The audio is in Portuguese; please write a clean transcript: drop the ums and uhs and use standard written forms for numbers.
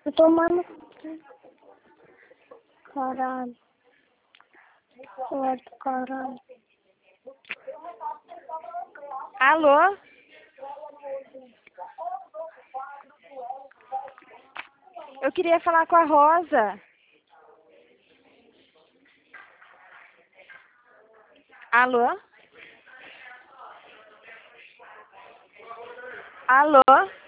Tô tomando. Caralho. Certo, caralho. Alô? Eu queria falar com a Rosa. Alô? Alô?